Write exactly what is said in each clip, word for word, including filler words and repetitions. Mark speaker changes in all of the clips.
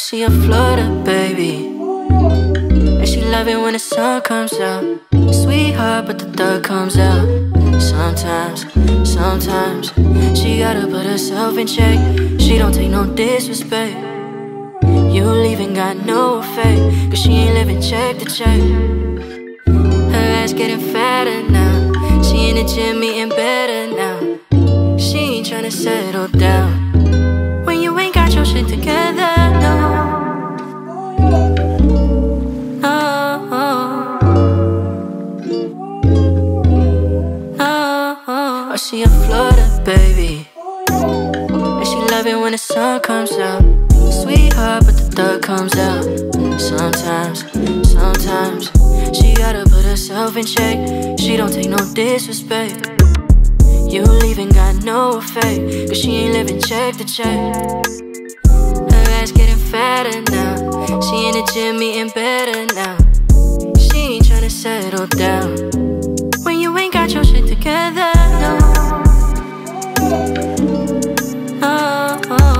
Speaker 1: she a Florida baby, and she love it when the sun comes out. Sweetheart, but the thug comes out. Sometimes, sometimes she gotta put herself in check. She don't take no disrespect. You leaving got no effect, cause she ain't living check to check. Her ass getting fatter now. She in the gym eating better now. She ain't tryna settle down when you ain't got your shit together, no. No, no. Oh, she a Florida baby, and she love it when the sun comes out. Sweetheart, but the thug comes out. Sometimes, sometimes she gotta put herself in check. She don't take no disrespect. You leaving got no effect, cause she ain't living check to check. Her ass getting fatter now. She in the gym eating better now. She ain't tryna settle down when you ain't got your shit together, no. No,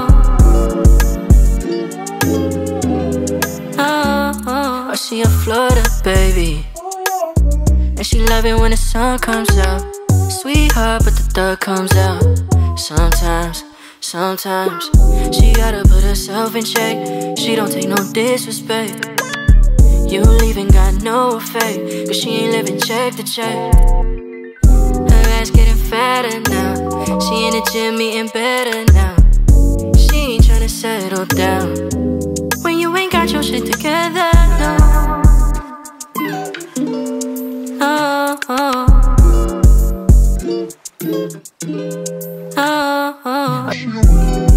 Speaker 1: no. Oh, she a Florida baby, and she love it when the sun comes out. Sweetheart, but the thug comes out. Sometimes, sometimes she gotta put herself in check. She don't take no disrespect. You leaving got no effect, cause she ain't living check to check. Her ass getting fatter now. She in the gym eating better now. She ain't tryna settle down when you ain't got your shit together, no. No, oh. Oh, oh.